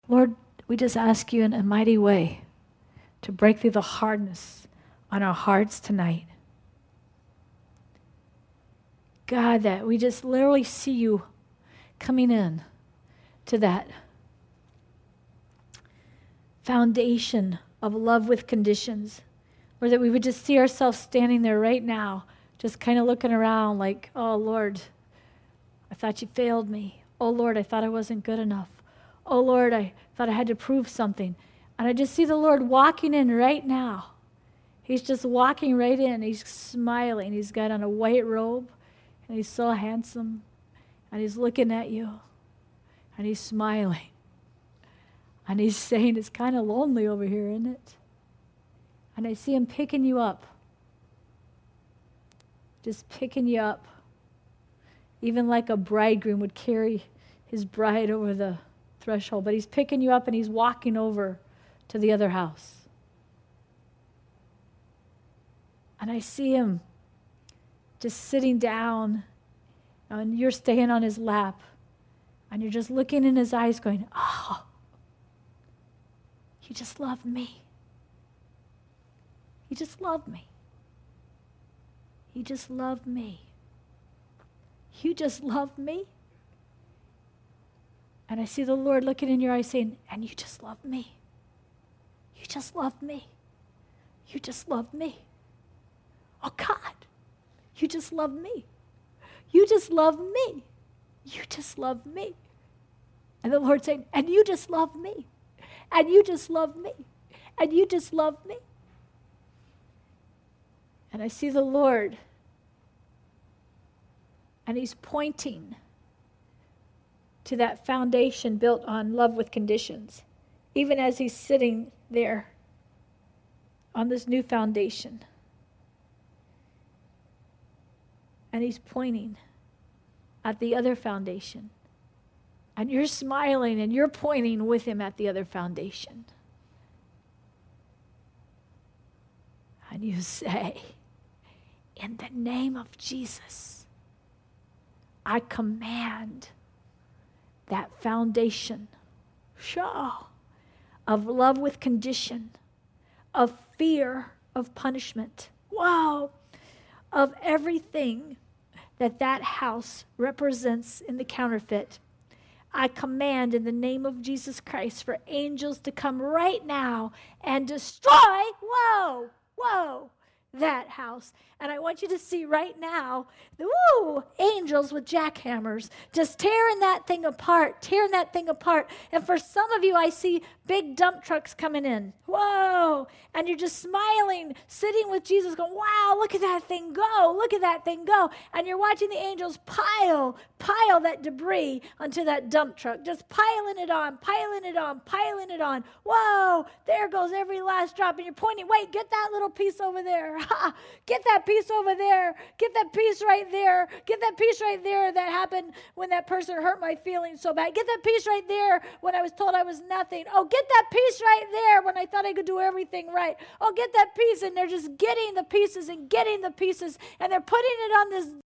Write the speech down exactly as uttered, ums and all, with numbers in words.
Lord, we just ask you in a mighty way to break through the hardness on our hearts tonight. God, that we just literally see you coming in to that foundation of love with conditions. Or that we would just see ourselves standing there right now, just kind of looking around like, oh, Lord, I thought you failed me. Oh, Lord, I thought I wasn't good enough. Oh, Lord, I thought I had to prove something. And I just see the Lord walking in right now. He's just walking right in. He's smiling. He's got on a white robe, and he's so handsome. And he's looking at you, and he's smiling. And he's saying, it's kind of lonely over here, isn't it? And I see him picking you up. Just picking you up. Even like a bridegroom would carry his bride over the threshold. But he's picking you up and he's walking over to the other house. And I see him just sitting down, and you're staying on his lap. And you're just looking in his eyes going, oh, you just love me. You just love me. You just love me. You just love me. And I see the Lord looking in your eyes saying, and you just love me. You just love me. You just love me. Oh God, you just love me. You just love me. You just love me. And the Lord saying, and you just love me. And you just love me. And you just love me. And I see the Lord, and he's pointing to that foundation built on love with conditions, even as he's sitting there on this new foundation. And he's pointing at the other foundation. And you're smiling and you're pointing with him at the other foundation. And you say, in the name of Jesus, I command that foundation show, of love with condition, of fear of punishment, wow, of everything that that house represents in the counterfeit. I command in the name of Jesus Christ for angels to come right now and destroy, whoa, whoa, that house. And I want you to see right now, woo, angels with jackhammers just tearing that thing apart, tearing that thing apart. And for some of you, I see big dump trucks coming in. Whoa. And you're just smiling, sitting with Jesus going, wow, look at that thing go. Look at that thing go. And you're watching the angels pile, pile that debris onto that dump truck, just piling it on, piling it on, piling it on. Whoa, there goes every last drop. And you're pointing, wait, get that little piece over there. Get that piece over there. Get that piece right there. Get that piece right there that happened when that person hurt my feelings so bad. Get that piece right there when I was told I was nothing. Oh, get that piece right there when I thought I could do everything right. Oh, get that piece. And they're just getting the pieces and getting the pieces. And they're putting it on this